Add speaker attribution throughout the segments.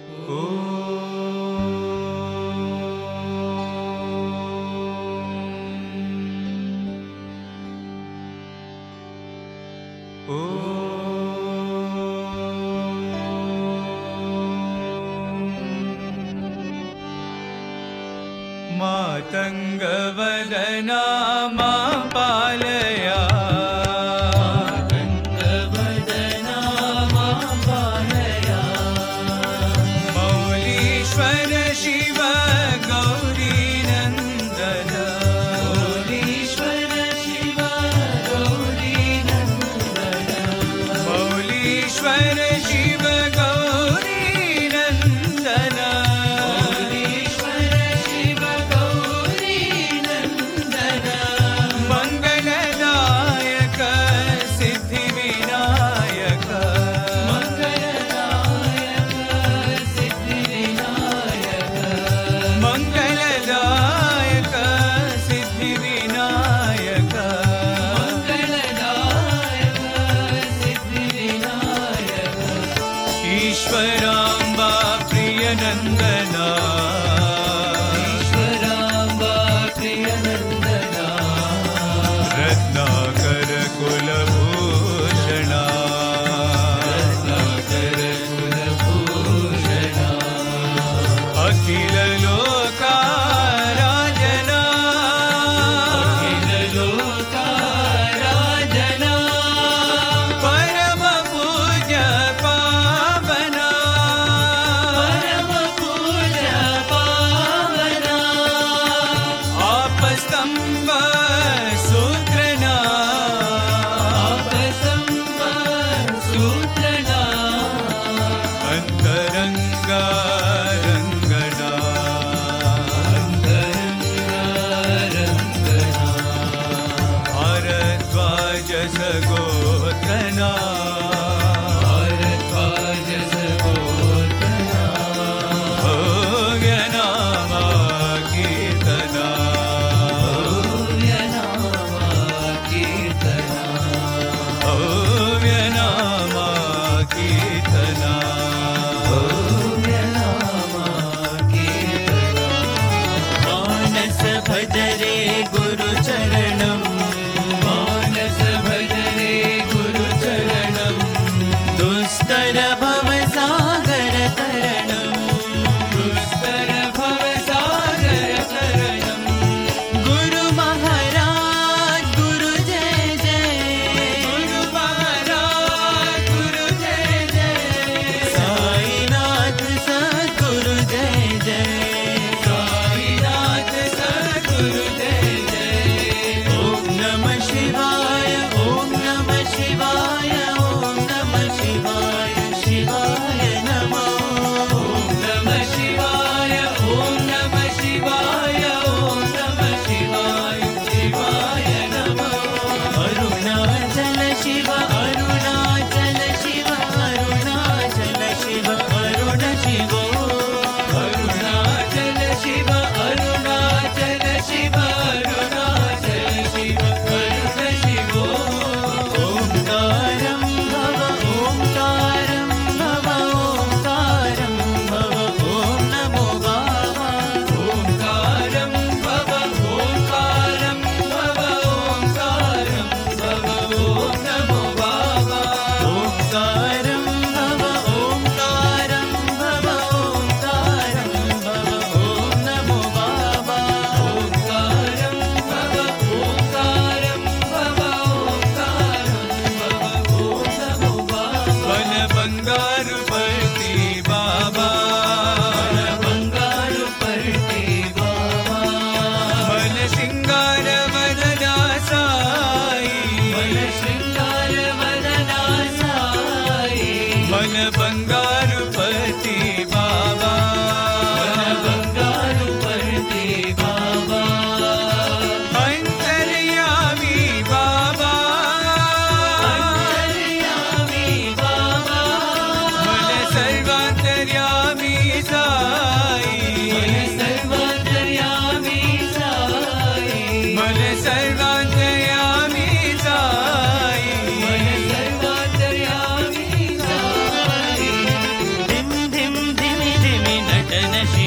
Speaker 1: मातङ्गवदना मा पालया मातङ्गवदना मा पालया मौलीश्वर शिव गौरीनन्दन मौलीश्वर शिव गौरीनन्दन मौलीश्वर शिव गौरीनन्दन ईश्वराम्बा प्रियनन्दना ईश्वराम्बा प्रियनन्दना रत्नाकर कुलभूषणा रत्नाकर कुलभूषणा अखिल लोकाराजना अखिल लोकाराजना परम पूज्य पावना परम पूज्य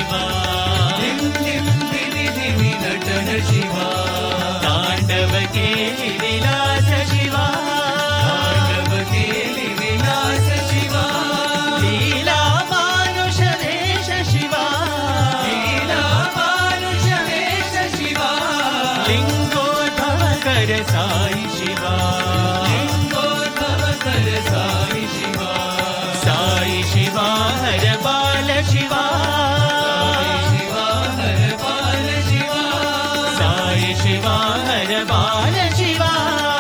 Speaker 1: शिवा धिम धिम धिमि धिमि नटन शिवा
Speaker 2: तांडव केली विलास शिवा
Speaker 1: तांडव केली विलास शिवा
Speaker 2: लीला मानुष वेश शिवा
Speaker 1: लीला मानुष वेश शिवा
Speaker 2: लिंगोद्भव कर साई शिवा
Speaker 1: लिंगोद्भव कर साई शिवा
Speaker 2: साई शिवा हर बाल शिवा
Speaker 1: शिवा हर बाल शिवा
Speaker 2: साई शिवा हर बाल शिवा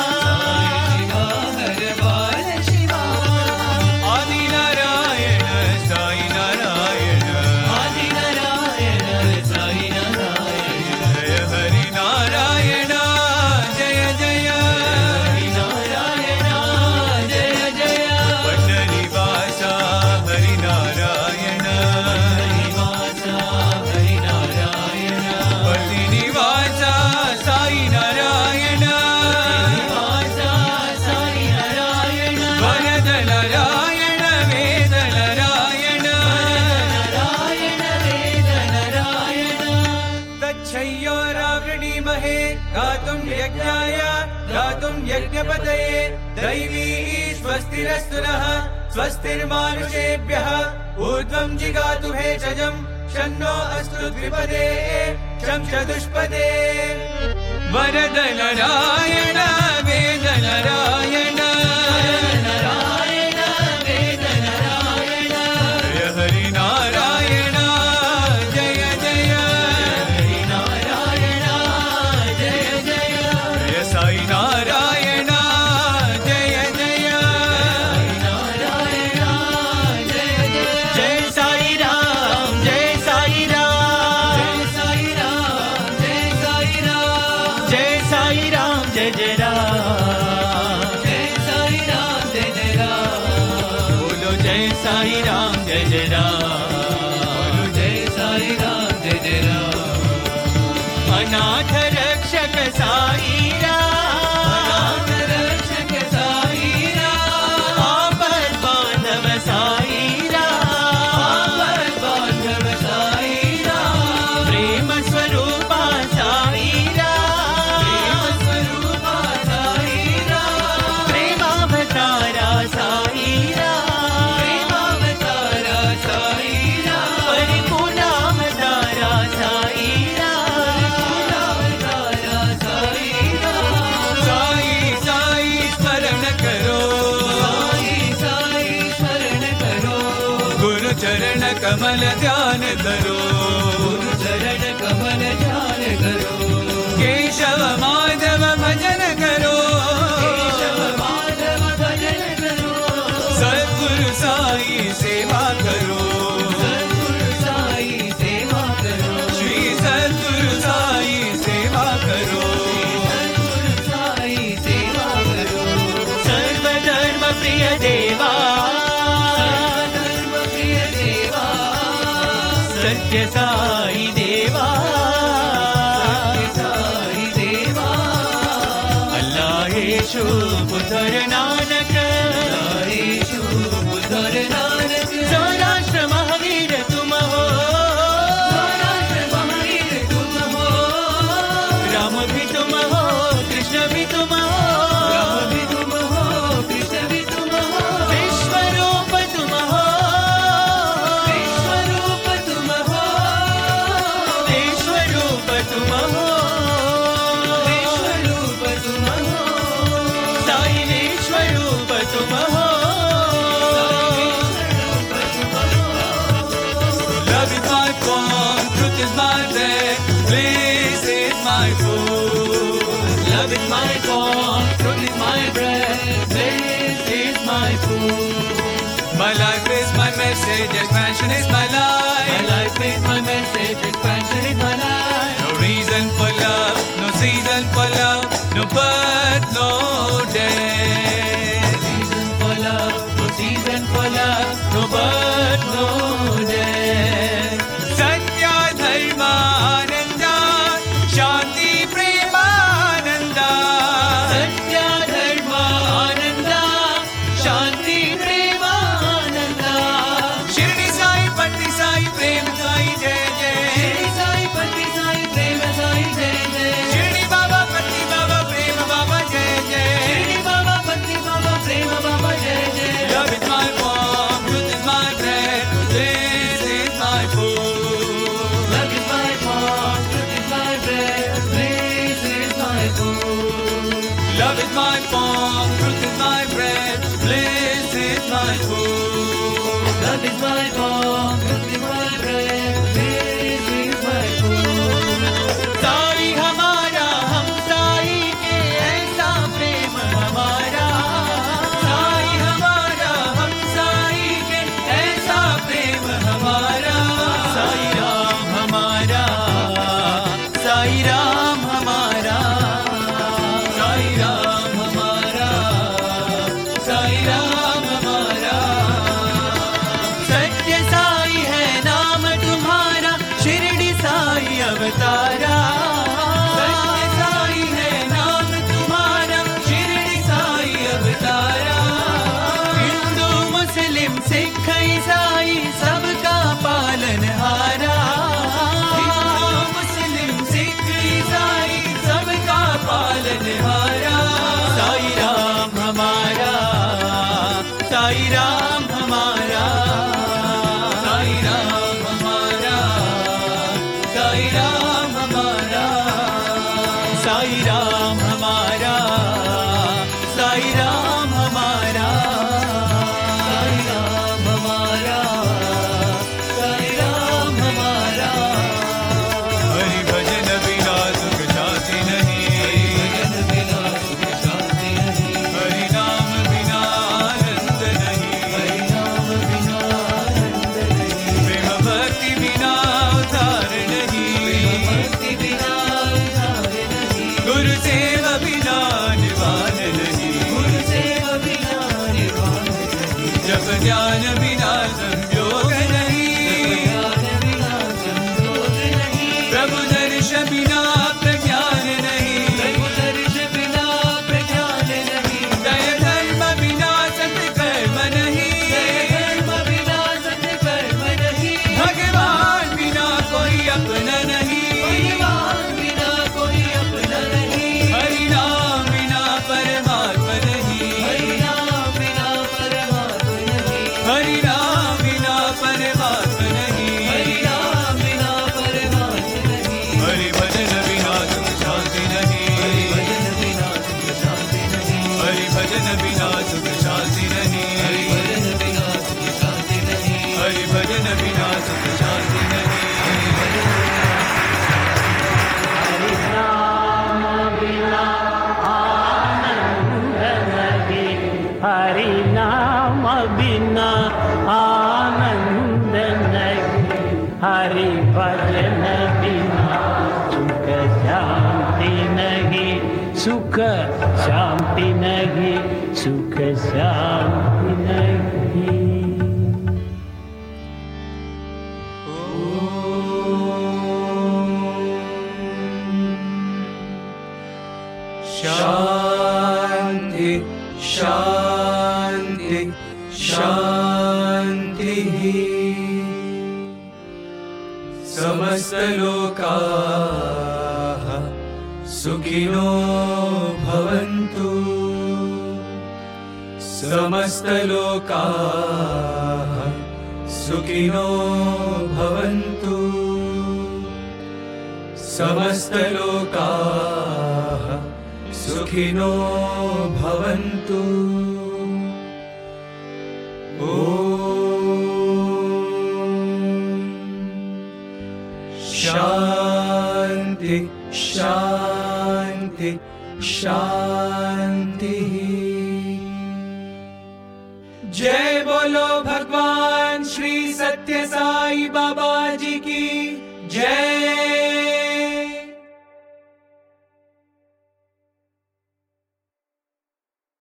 Speaker 1: शिवा हर बाल शिवा आदि नारायण साई नारायण
Speaker 2: आदि नारायण साई नारायण
Speaker 1: जय हरि नारायण जय जय
Speaker 2: हरि नारायण जय जय
Speaker 1: पंडरीवासा हरि नारायण
Speaker 2: हरिवासा हरि नारायण
Speaker 1: पतिनिवासा साई नारायण
Speaker 2: हरिवासा साई नारायण
Speaker 1: वरद नारायण वेद नारायण
Speaker 2: नारायण वेद नारायण
Speaker 1: तच्छय्योरावृणीमहे गातुं यज्ञाय गातुं यज्ञपतये दैवी स्वस्तिरस्तु नः स्वस्तिर्मानुषेभ्यः ऊर्ध्वं जिगातु भेषजं शन्नो अस्तु द्विपदे शं चतुष्पदे वरद नारायण वेद नारायण
Speaker 2: नारायण वेद नारायण
Speaker 1: जय हरि नारायण जय जय
Speaker 2: हरि नारायण जय जय
Speaker 1: जय साई नारायण जय जय
Speaker 2: नारायण जय जय जय साई राम जय साई राम
Speaker 1: जय साई राम जय साई राम
Speaker 2: जय साई राम जय जय राम
Speaker 1: जय साई राम जय जय राम
Speaker 2: बोलो जय साई राम जय जय राम
Speaker 1: जय साई राम जय जय राम
Speaker 2: अनाथ रक्षक साई राम
Speaker 1: रक्षक साई राम
Speaker 2: आपद बांधव साई राम
Speaker 1: बांधव साई राम
Speaker 2: प्रेम स्वरूपा साई राम
Speaker 1: स्वरूपा साई राम
Speaker 2: प्रेमावतारा साई राम
Speaker 1: प्रेमावतारा साई राम
Speaker 2: परिपूर्णावतारा साई राम
Speaker 1: अवतारा साई राम साई साई स्मरण करो साई साई स्मरण करो गुरु चरण कमल ध्यान करो गुरु चरण कमल ध्यान करो केशव माधव भजन करो केशव माधव भजन करो सद्गुरु साई सेवा करो सद्गुरु साई सेवा करो श्री सद्गुरु साई सेवा करो सद्गुरु साई सेवा करो
Speaker 2: सर्वधर्म प्रिय देवा
Speaker 1: धर्म प्रिय देवा
Speaker 2: सत्य साई देवा
Speaker 1: साई देवा
Speaker 2: अल्लाह येशु पुत्र नानक
Speaker 1: येशु बुद्धर नानक
Speaker 2: सौराष्ट्र महावीर तुम हो
Speaker 1: राष्ट्र महावीर तुम हो
Speaker 2: राम भी तुम हो कृष्ण भी तुम हो
Speaker 1: राम भी तुम हो कृष्ण भी तुम हो
Speaker 2: विश्वरूप तुम हो
Speaker 1: विश्वरूप तुम हो
Speaker 2: विश्वरूप तुम हो
Speaker 1: विश्वरूप तुम हो
Speaker 2: साई विश्वरूप तुम हो
Speaker 1: Love is my form, truth is my breath, bliss is my food.
Speaker 2: Love is my form, truth is my breath, this is my food.
Speaker 1: My life is my message, expansion is my
Speaker 2: My
Speaker 1: life.
Speaker 2: life is my message, expansion is my life.
Speaker 1: No reason for love, no season for love, no birth, no death.
Speaker 2: Season for love, no season for love, no birth, no death.
Speaker 1: Satya Dharma Ananda, Shanti Premananda.
Speaker 2: Satya Dharma Ananda, Shanti Premananda.
Speaker 1: Shirdi Sai, Patti Sai, Prem Sai, Jai Jai.
Speaker 2: my form, this is my breath, this is my food.
Speaker 1: Sai हमारा हम साई के ऐसा प्रेम हमारा, साई हमारा हम साई के ऐसा प्रेम हमारा। साई राम हमारा, साई राम हमारा, साई राम हमारा, साई राम हमारा। सत्य साई है नाम तुम्हारा, शिरडी साई अवतारा। सत्य साई है नाम तुम्हारा, शिरडी साई अवतारा। हिंदू मुस्लिम सिख ईसाई सबका पालनहारा, हिंदू मुस्लिम सिख ईसाई सबका पालनहारा। साई राम हमारा, साई राम हमारा, साई राम हमारा, साई राम हमारा, साई राम हमारा, साई राम हमारा,
Speaker 2: साई राम हमारा, साई राम हमारा।
Speaker 1: हरि भजन बिना सुख शांति नहीं,
Speaker 2: भजन बिना सुख शांति नहीं,
Speaker 1: हरि नाम बिना आनंद नहीं,
Speaker 2: हरि नाम बिना आनंद नहीं,
Speaker 1: प्रेम भक्ति बिना उद्धार नहीं,
Speaker 2: भक्ति बिना उद्धार नहीं,
Speaker 1: गुरु सेवा बिना निवान नहीं,
Speaker 2: गुरु सेवा बिना निर्वाण नहीं,
Speaker 1: जप ज्ञान बिना संयोग नहीं,
Speaker 2: ज्ञान बिना संयोग नहीं,
Speaker 1: प्रभु दर्श बिना प्रज्ञान नहीं,
Speaker 2: प्रभु दर्श बिना प्रज्ञान नहीं,
Speaker 1: दय धर्म बिना सत्कर्म नहीं,
Speaker 2: धर्म बिना सत्कर्म नहीं,
Speaker 1: भगवान बिना कोई अपना नहीं,
Speaker 2: भगवान बिना कोई अपना नहीं,
Speaker 1: हरि नाम बिना परमात्मा नहीं,
Speaker 2: हरि नाम बिना परमात्मा नहीं,
Speaker 1: हरि नाम बिना परमात्मा नहीं,
Speaker 2: हरि नाम बिना परमात्मा नहीं,
Speaker 1: हरि भजन बिना सुख शांति नहीं,
Speaker 2: हरि भजन बिना सुख शांति नहीं,
Speaker 1: हरि भजन बिना सुख शांति नहीं,
Speaker 2: हरि भजन बिना सुख शांति नहीं,
Speaker 1: हरि भजन बिना सुख शांति नहीं।
Speaker 3: हरि नाम बिना आनंद नहीं, हरि नाम बिना आनंद नहीं, हरि भजन बिना सुख शांति नहीं, सुख शांति नहीं, सुख शांति नहीं।
Speaker 1: शांति शांति शांति, समस्त लोकाः सुखिनो भवन्तु, समस्त लोकाः सुखिनो भवन्तु, समस्त लोकाः सुखिनो भवन्तु। शांति शांति शांति। जय बोलो भगवान श्री सत्य साई बाबा जी की जय।